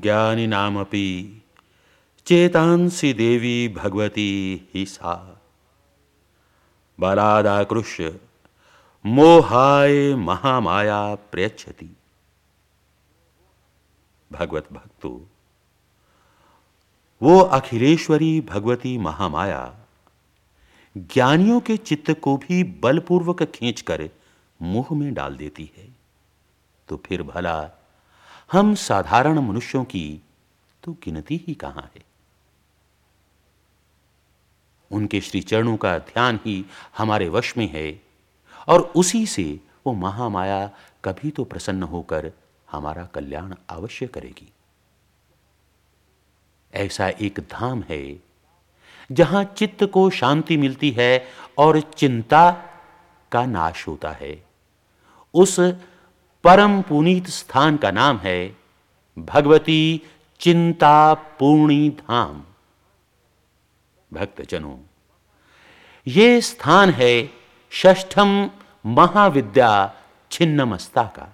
ज्ञानिनामपि चेतांसि देवी भगवती ही सा। बलादाकृष्य मोहाय महामाया प्रयच्छति। भगवत भक्तो, वो अखिलेश्वरी भगवती महामाया ज्ञानियों के चित्त को भी बलपूर्वक खींचकर मुंह में डाल देती है, तो फिर भला हम साधारण मनुष्यों की तो गिनती ही कहां है। उनके श्री चरणों का ध्यान ही हमारे वश में है और उसी से वो महामाया कभी तो प्रसन्न होकर हमारा कल्याण अवश्य करेगी। ऐसा एक धाम है जहां चित्त को शांति मिलती है और चिंता का नाश होता है। उस परम पुनीत स्थान का नाम है भगवती चिंता पूर्णी धाम। भक्तजनों, ये स्थान है षष्ठम महाविद्या छिन्नमस्ता का।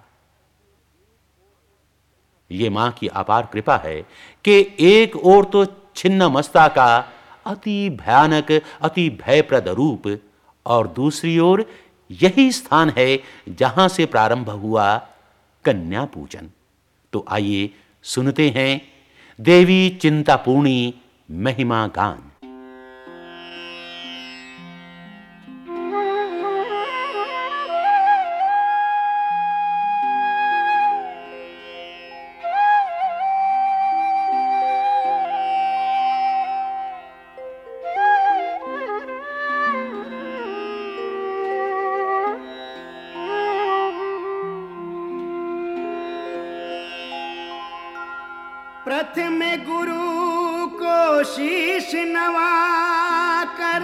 ये मां की अपार कृपा है कि एक ओर तो छिन्नमस्ता का अति भयानक अति भयप्रद रूप और दूसरी ओर यही स्थान है जहां से प्रारंभ हुआ कन्या पूजन। तो आइए सुनते हैं देवी चिंतापूर्णी महिमा गान। प्रथम गुरु को शीश नवाकर,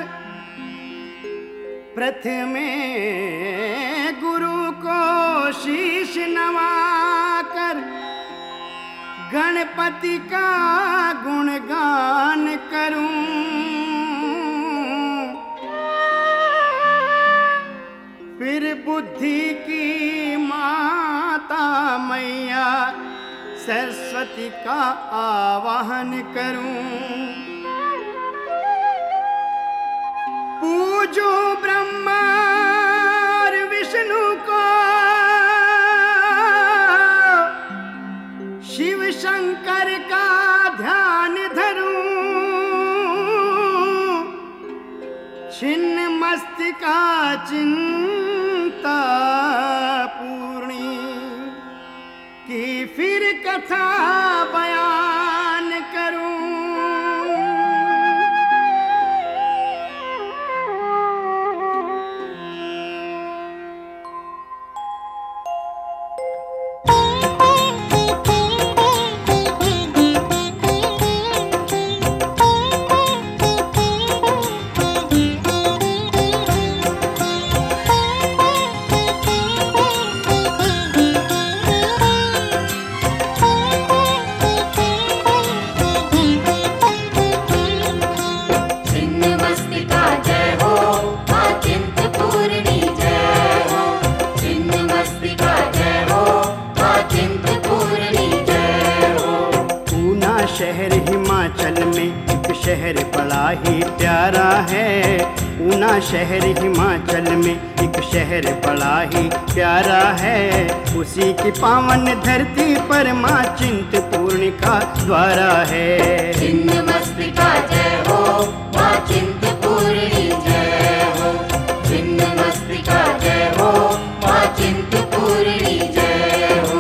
प्रथम गुरु को शीश नवाकर गणपति का गुणगान करूं। फिर बुद्धि की माता मैया सरस्वती का आवाहन करूं। पूजो ब्रह्मा और विष्णु को, शिव शंकर का ध्यान धरूं। छिन्न मस्तिका चिंता कि फिर कथा बयान करूं। शहर हिमाचल में एक शहर बड़ा ही प्यारा है। ऊना शहर हिमाचल में एक शहर बड़ा ही प्यारा है। उसी की पावन धरती पर मां चिंतपूर्णी का द्वारा है। छिन्नमस्तिका जय हो, मां चिंतपूर्णी जय हो। छिन्नमस्तिका जय हो, मां चिंतपूर्णी जय हो।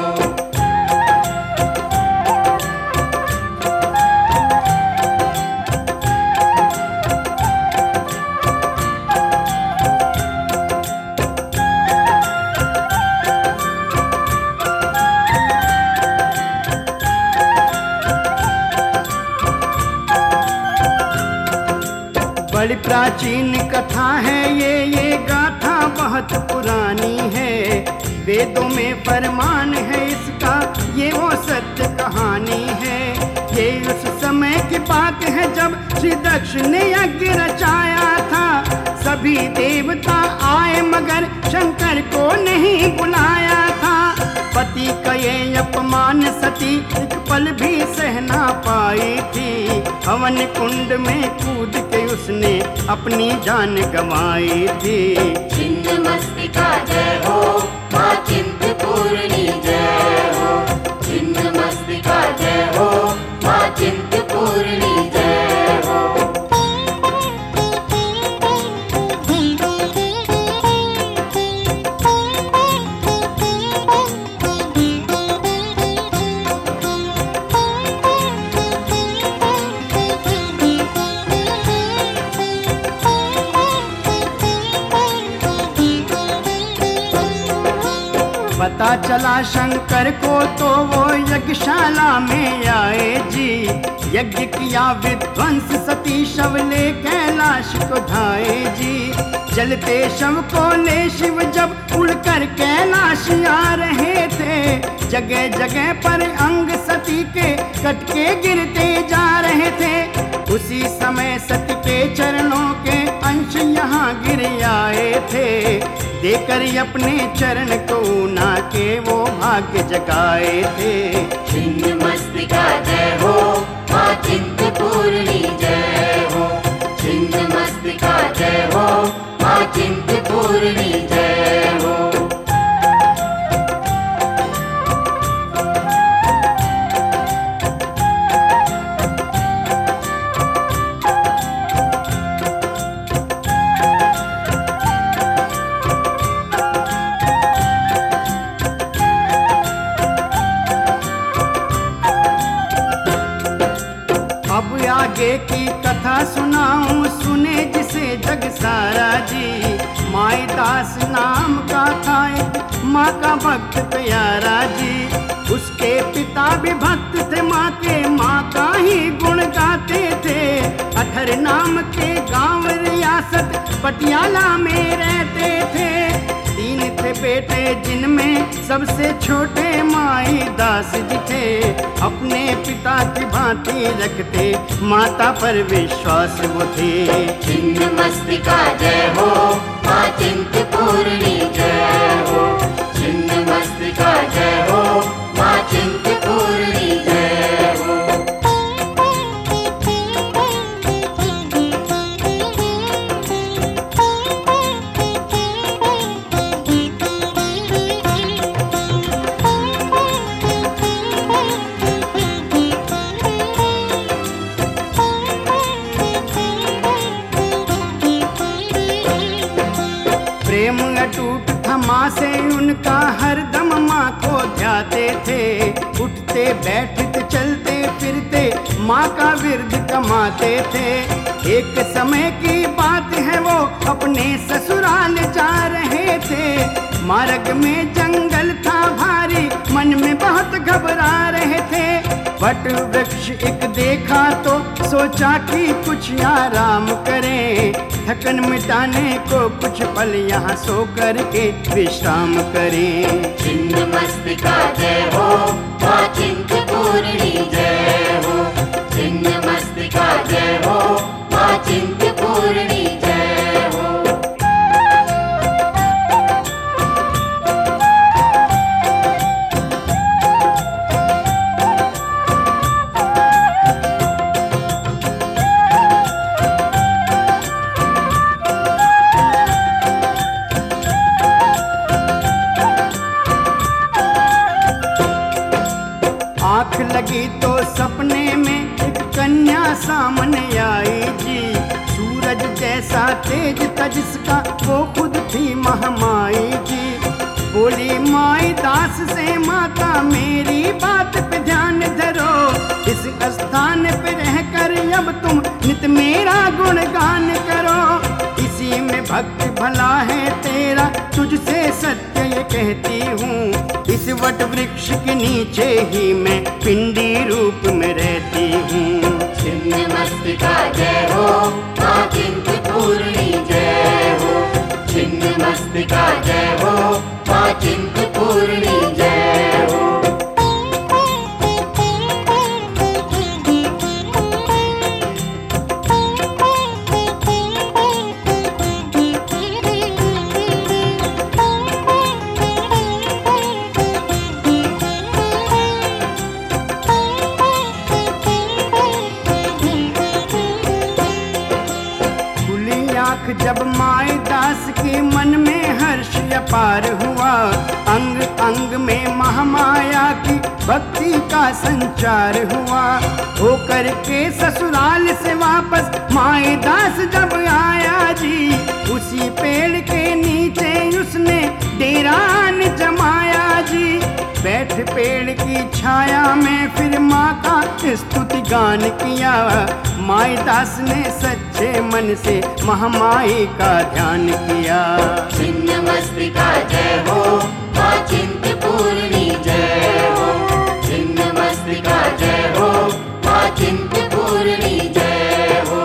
बड़ी प्राचीन कथा है ये गाथा बहुत पुरानी है। वेदों में फरमान है इसका, ये वो सत्य कहानी है। ये उस समय की बात है जब श्री दक्ष ने यज्ञ रचाया था। सभी देवता आए मगर शंकर को नहीं बुलाया था। पति का ये अपमान सती एक पल भी आई थी। हवन कुंड में कूद के उसने अपनी जान गंवाई थी। छिन्न मस्तिका जय हो, माँ चिंतपूर्णी जय हो। छिन्न मस्तिका जय हो, माँ चिंतपूर्णी जय हो। पता चला शंकर को तो वो यज्ञशाला में आए जी। यज्ञ किया विध्वंस, सती शव ले कैलाश को धाए जी। जलते शव को ले शिव जब उड़कर कैलाश आ रहे थे। जगह जगह पर अंग सती के कटके गिरते जा रहे थे। उसी समय सती के चरणों के अंश यहाँ गिर आए थे। देकर अपने चरण को ना के वो भाग्य जगाए थे। छिन्न मस्तिका जय हो, माँ चिंतपूर्णी जय हो। छिन्न मस्तिका जय हो, माँ चिंतपूर्णी जय हो। आगे की कथा सुनाऊं, सुने जिसे जग सारा जी। माई दास नाम का था एक माँ का भक्त प्यारा जी। उसके पिता भी भक्त थे माँ के, माँ का ही गुण गाते थे। अठर नाम के गांव रियासत पटियाला में रहते थे। तीन थे बेटे जिनमें सबसे छोटे माई दास जी थे। अपने पिता की भांति रखते माता पर विश्वास वो थे। छिन्न मस्तिका जय हो, माँ चिंतपूर्णी जय हो। छिन्न मस्तिका जय हो, माँ चिंतपूर्णी जय हो। प्रेम अटूट था माँ से उनका, हरदम माँ को ध्याते थे। उठते बैठते चलते फिरते माँ का विरद कमाते थे। एक समय की बात है वो अपने ससुराल जा रहे थे। मार्ग में जंगल था भारी, मन में बहुत घबरा रहे थे। वट वृक्ष एक देखा तो सोचा कि कुछ आराम करें। थकन मिटाने को कुछ पल यहाँ सो करके विश्राम करें। छिन्न मस्तिका जय हो, माँ चिंतपूर्णी जय हो। छिन्न मस्तिका जय हो, माँ चिंतपूर्णी जय हो। आँख लगी तो सपने में एक कन्या सामने आई जी। सूरज जैसा तेज था जिसका वो खुद थी महामाई जी। बोली माई दास से, माता मेरी बात पे ध्यान धरो। इस स्थान पे रहकर अब तुम नित मेरा गुणगान करो। इसी में भक्ति भला है तेरा, तुझसे सत्य ये कहती हूँ। इस वट वृक्ष के नीचे ही मैं पिंडी रूप में रहती हूँ। छिन्न मस्तिका जय हो, माँ चिंतपूर्णी जय हो। छिन्न मस्तिका जय हो, माँ चिंतपूर्णी जय हो। देख जब माई दास के मन में हर्ष अपार हुआ, अंग अंग में महामाया की भक्ति का संचार हुआ। होकर के ससुराल से वापस माई दास जब आया जी, उसी पेड़ के नीचे उसने डेरा जमाया जी। बैठ पेड़ की छाया में फिर माँ का स्तुति गान किया। माई दास ने सच्चे मन से महामाई का ध्यान किया। छिन्नमस्तिका जय हो, माँ चिंतपूर्णी जय हो। छिन्नमस्तिका जय हो, माँ चिंतपूर्णी जय हो।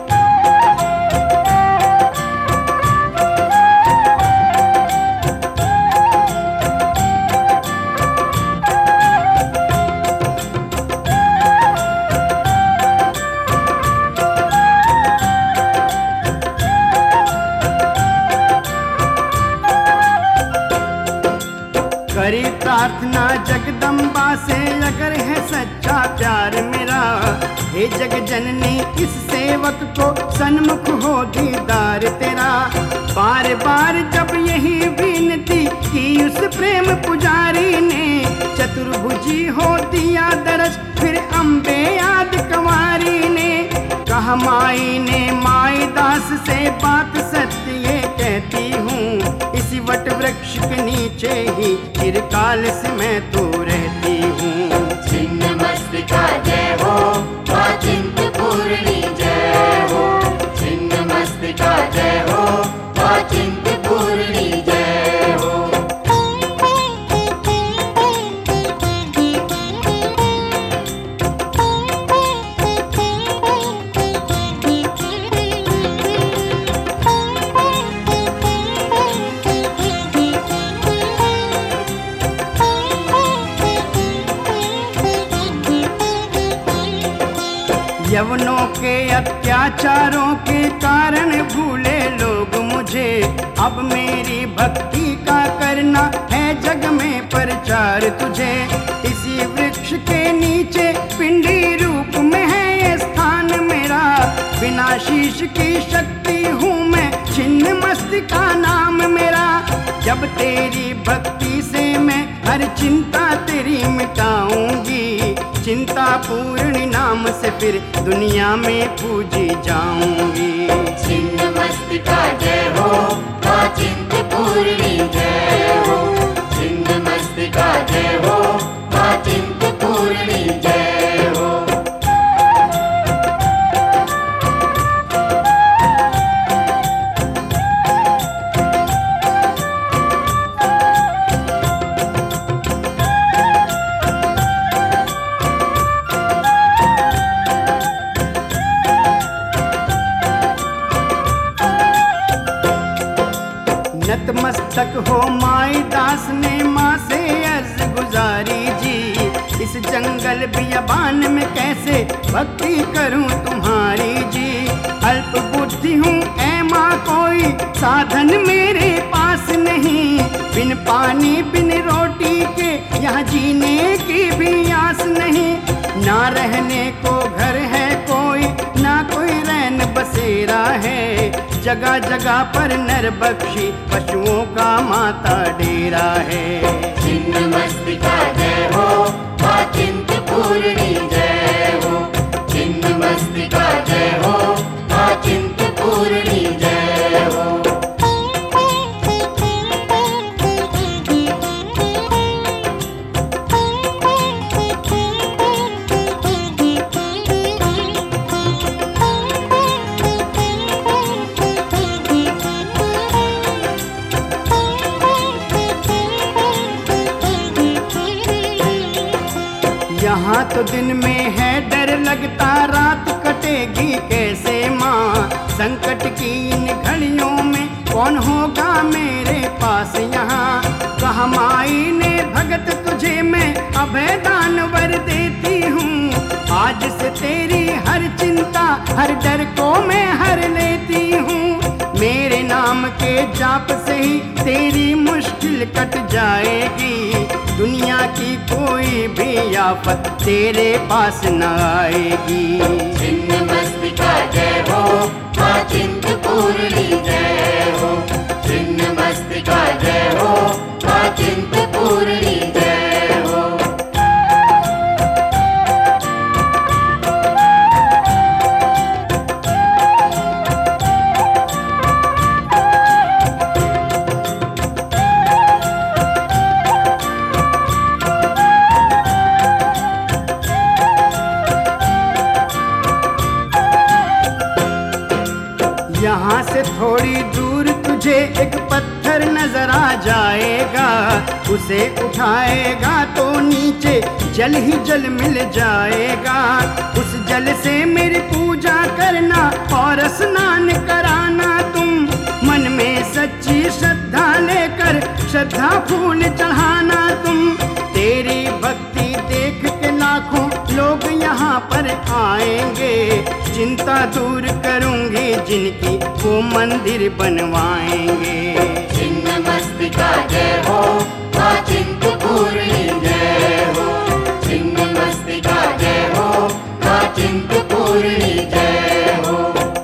करी प्रार्थना जगदम्बा से अगर है सच्चा प्यार मेरा, हे जग जननी इस सेवक को सन्मुख हो दीदार तेरा। बार बार जब यही विनती की उस प्रेम पुजारी ने, चतुर्भुजी हो दिया दरस फिर अम्बे याद कंवारी ने। कहा माई ने माई दास से बात सत्य ये कहती हूँ, इसी वट वृक्ष के नीचे ही चिरकाल से मैं तो रहती हूँ। छिन्नमस्तिका जय हो, माँ चिंतपूर्णी जय हो। छिन्नमस्तिका जय हो, माँ चिंतपूर्णी जय हो। यवनों के अत्याचारों के कारण भूले लोग मुझे, अब मेरी भक्ति का करना है जग में प्रचार तुझे। इसी वृक्ष के नीचे पिंडी रूप में है ये स्थान मेरा, बिना शीश की शक्ति हूँ मैं, छिन्नमस्तिका नाम मेरा। जब तेरी भक्ति से मैं हर चिंता तेरी मिटाऊंगी, चिंता पूर्णी नाम से फिर दुनिया में पूजी जाऊंगी। छिन्नमस्तिका जय हो, माँ चिंतपूर्णी जय हो। छिन्नमस्तिका जय हो, माँ चिंतपूर्णी जय हो। नतमस्तक हो माई दास ने माँ से अर्ज गुजारी जी, इस जंगल बियाबान में कैसे भक्ति करूं तुम्हारी जी। अल्प बुद्धि हूँ ऐ माँ, कोई साधन मेरे पास नहीं, बिन पानी बिन रोटी के यहाँ जीने की भी आस नहीं। ना रहने को घर है कोई, ना कोई रैन बसेरा है, जगह जगह पर नर बख्शी पशुओं का माता डेरा है। छिन्नमस्तिका जय हो, माँ चिंतपूर्णी जय हो। छिन्नमस्तिका जय हो, माँ चिंतपूर्णी जय हो। यहाँ तो दिन में है डर लगता, रात कटेगी कैसे माँ। संकट की इन घड़ियों में कौन होगा मेरे पास यहाँ। कहा माई ने भगत तुझे मैं अभय दान वर देती हूँ, आज से तेरी हर चिंता हर डर को मैं हर लेती हूँ। मेरे नाम के जाप से ही तेरी मुश्किल कट जाएगी, दुनिया की कोई भी आफत तेरे पास न आएगी। छिन्न मस्तिका जय हो, माँ चिंतपूर्णी जय हो। छिन्न मस्तिका जय हो, माँ चिंतपूर्णी जय हो। यहाँ से थोड़ी दूर तुझे एक पत्थर नजर आ जाएगा, उसे उठाएगा तो नीचे जल ही जल मिल जाएगा। उस जल से मेरी पूजा करना और स्नान कराना तुम, मन में सच्ची श्रद्धा लेकर श्रद्धा फूल चढ़ाना तुम। तेरी भक्ति देख के लाखों लोग यहाँ पर आएंगे, चिंता दूर करूंगी जिनकी वो मंदिर बनवाएंगे। छिन्न मस्तिका जय हो, माँ चिंतपूर्णी जय हो। छिन्न मस्तिका जय हो, माँ चिंतपूर्णी जय हो।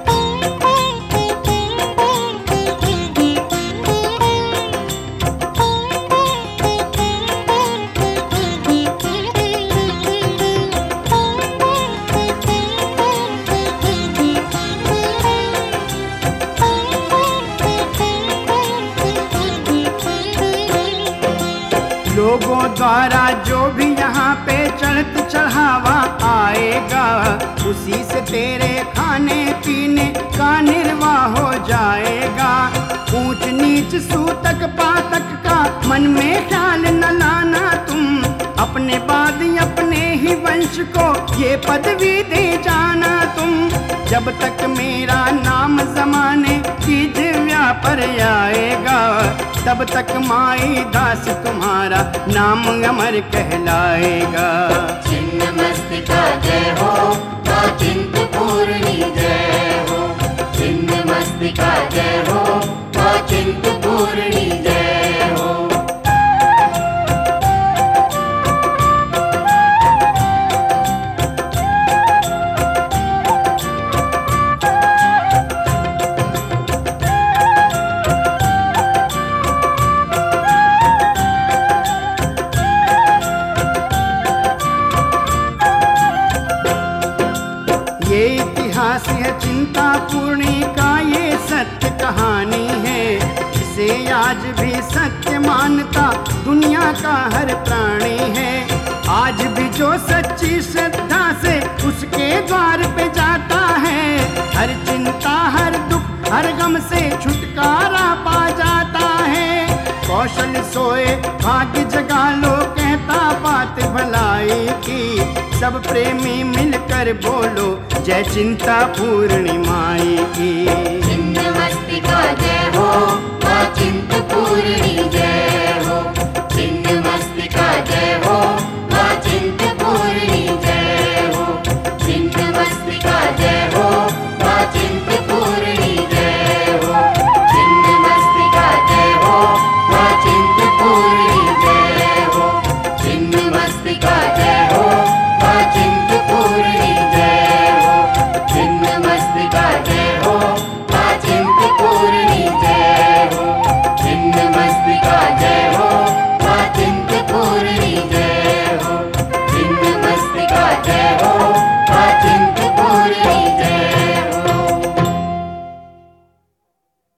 लोगों द्वारा जो भी यहाँ पे चढ़त चढ़ावा आएगा, उसी से तेरे खाने पीने का निर्वाह हो जाएगा। ऊंच नीच सूतक पातक का मन में ख्याल न लाना तुम, अपने बाद अपने ही वंश को ये पदवी दे जाना तुम। जब तक मेरा नाम जमाने की दिव्या पर आएगा, तब तक माई दास तुम्हारा नाम अमर कहलाएगा। छिन्न मस्तिका जय हो, माँ चिंतपूर्णी जय हो। छिन्न मस्तिका जय हो, माँ चिंतपूर्णी जय हो। ये इतिहास है चिंतापूर्णी का, ये सत्य कहानी है, इसे आज भी सत्य मानता दुनिया का हर प्राणी है। आज भी जो सच्ची श्रद्धा से उसके द्वार पे जाता है, हर चिंता हर दुख हर गम से छुटकारा पा जाता है। कौशल सोए भाग्य जगा लो कहता बात भलाई की, सब प्रेमी मिलकर बोलो जय चिंतापूर्णी माई की। छिन्न मस्तिका जय हो, माँ चिंतपूर्णी जय हो।